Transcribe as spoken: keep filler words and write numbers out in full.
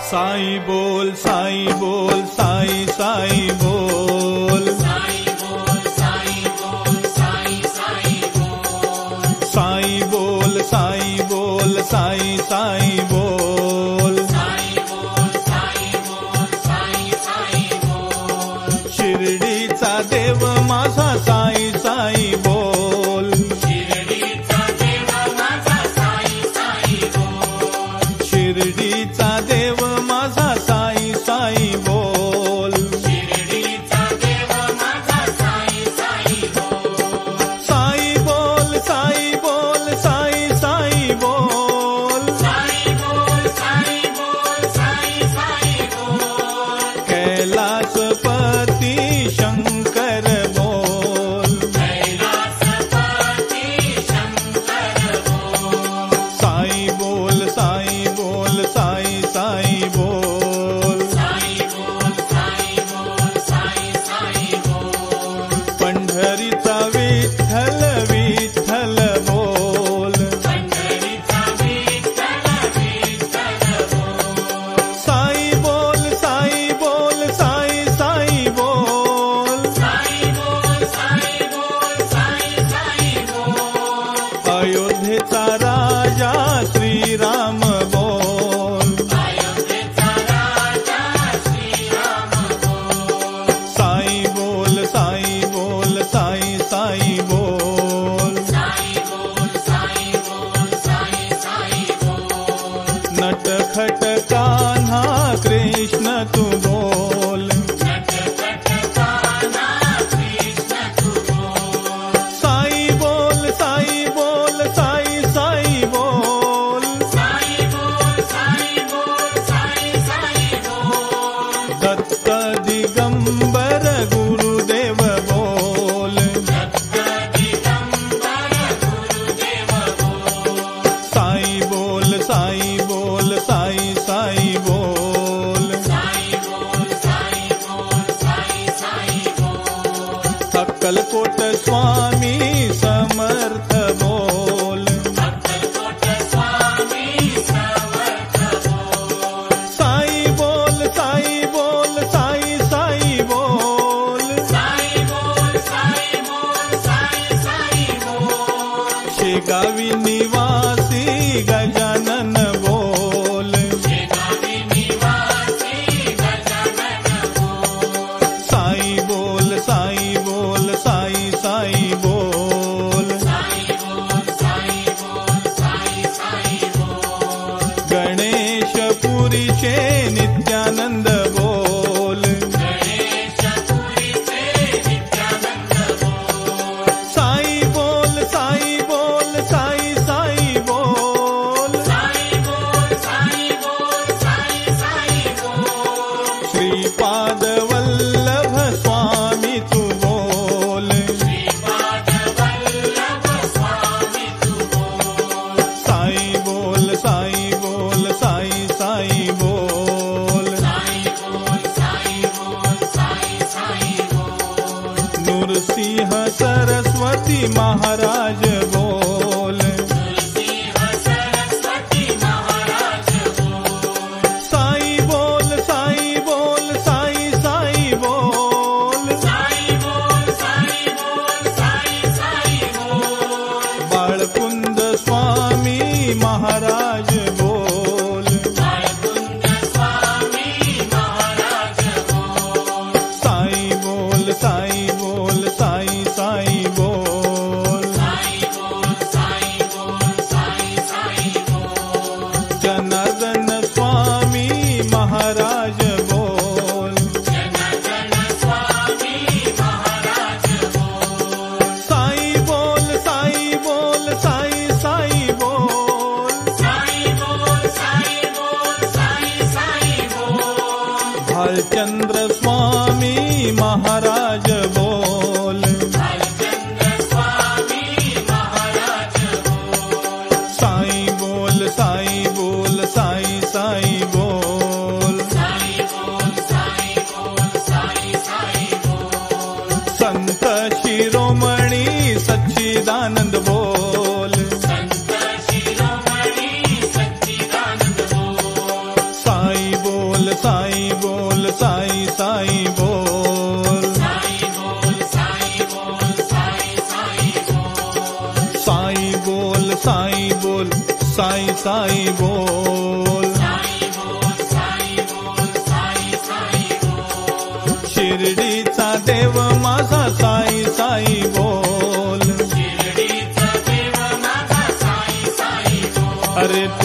साई बोल साई बोल साई साई बोल, साई बोल साई बोल साई साई बोल, साई बोल साई बोल साई साई बोल, साई बोल साई बोल साई साई बोल, शिर्डीचा देव माझा साई साई बोल, शिर्डीचा देव माझा साई साई बोल, शिर्डीचा देव माझा साई साई बोल, शिर्डीचा देव माझा साई साई बोल, साई बोल साई बोल साई साई बोल, साई बोल साई बोल साई साई बोल, कैलासपती शंकर बोल, कैलासपती शंकर बोल, साई बोल साई बोल साई साई बोल, साई बोल साई बोल साई साई बोल, पंढरीचा विठ्ठल विठ्ठल बोल, पंढरीचा विठ्ठल विठ्ठल बोल, साई बोल साई बोल साई साई बोल, साई बोल साई बोल साई साई बोल, अयोध्येचा राजा श्रीराम बोल, अयोध्येचा राजा श्रीराम बोल, साई बोल साई बोल साई साई बोल, साई बोल साई बोल साई साई बोल, नटखट कान्हा कृष्ण तू बोल, नटखट कान्हा कृष्ण तू बोल, साई बोल साई बोल साई साई बोल, साई बोल साई बोल साई साई बोल, दत्त दिगंबर गुरुदेव बोल, दत्त दिगंबर गुरुदेव बोल, साई बोल साई बोल साई साई बोल, साई बोल साई बोल साई साई बोल, अक्कलकोट स्वामी समर्थ बोल, अक्कलकोट स्वामी समर्थ बोल, साई बोल साई बोल साई साई बोल, साई बोल साई बोल साई साई बोल, शेगावी निवासी गजानन बोल, शेगावी निवासी गजानन बोल, साई बोल साई बोल साई साई बोल, साई बोल साई बोल साई साई बोल, गणेशपुरीचे नित्यानंद बोल, गणेशपुरीचे नित्यानंद बोल, साई बोल साई बोल साई साई बोल, साई बोल साई बोल साई साई बोल, श्रीपाद वल्लभ स्वामी तू बोल, श्रीपाद वल्लभ स्वामी तू बोल, साई बोल साई बोल साई साई बोल, साई बोल साई बोल साई साई बोल, नृसिंह सरस्वती महाराज बोल, नृसिंह सरस्वती महाराज बोल, साई बोल साई बोल साई साई बोल, साई बोल साई बोल साई साई बोल, बाळकुंद स्वामी महाराज बोल, बाळकुंद स्वामी महाराज बोल, साई बोल साई बोल साई साई बोल, साई बोल साई बोल साई साई बोल, जनार्दन स्वामी महाराज बोल, जनार्दन स्वामी महाराज बोल, साई बोल साई बोल साई साई बोल, साई बोल साई बोल साई साई बोल, भालचंद्र स्वामी महाराज बोल, भालचंद्र स्वामी महाराज बोल, साई बोल साई बोल साई साई बोल, साई बोल साई बोल साई साई बोल, संत शिरोमणी सच्चिदानंद बोल, संत शिरोमणी सच्चिदानंद बोल, साई बोल साई बोल साई साई बोल साई बोल साई बोल साई साई बोल शिर्डीचा देव माझा साई साई बोल शिर्डीचा देव माझा साई साई बोल अरे